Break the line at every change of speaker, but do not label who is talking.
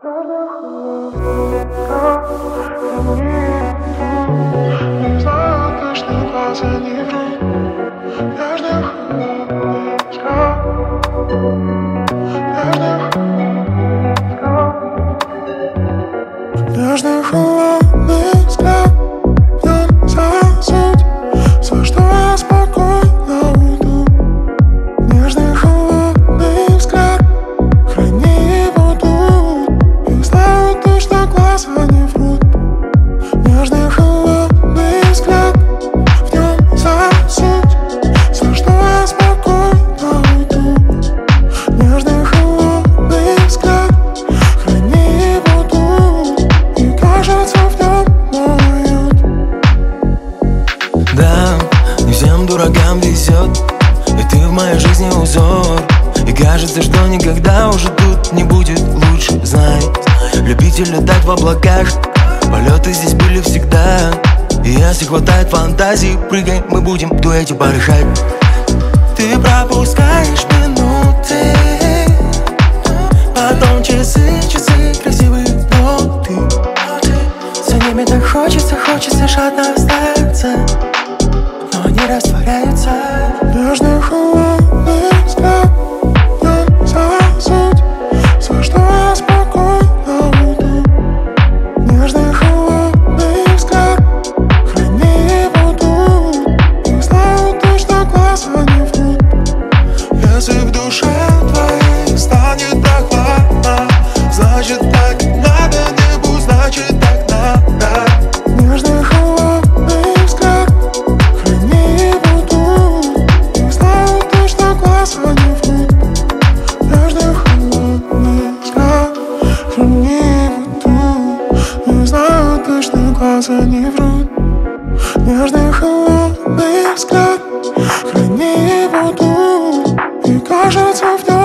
Не знаю точно, глаза не врут. Нежных холодный взгляд, в нем вся суть. За что я спокойно уйду. Нежный холодный взгляд, храни его тут. И знаю точно, глаза не врут. Нежный холодный взгляд, в нем вся суть. За что я спокойно уйду. Нежный холодный взгляд, храни его тут. И кажется, в нем мой уют.
Да, не всем дуракам везет, и ты в моей жизни узор. И кажется, что никогда уже тут не будет лучше. Знай, любитель летать в облаках, полеты здесь были всегда. И если хватает фантазии, прыгай, мы будем в дуэте порешать. Ты пропускаешь минуты, потом часы, красивые ноты. За ними так хочется жадно остаться, но они растворяются.
Нежный холодный взгляд, в нем вся суть. За что я спокойно уйду. Нежный холодный взгляд, храни его тут. И знаю точно, глаза не врут. Если в душе твоей станет прохладно, значит так надо, небу, значит так надо. Нежный холодный взгляд, храни его тут. И знаю точно, глаза не врут. Нежный холодный взгляд, храни его тут. И знаю точно, глаза не врут. Нежный холодный взгляд, храни его тут. И кажется, в нем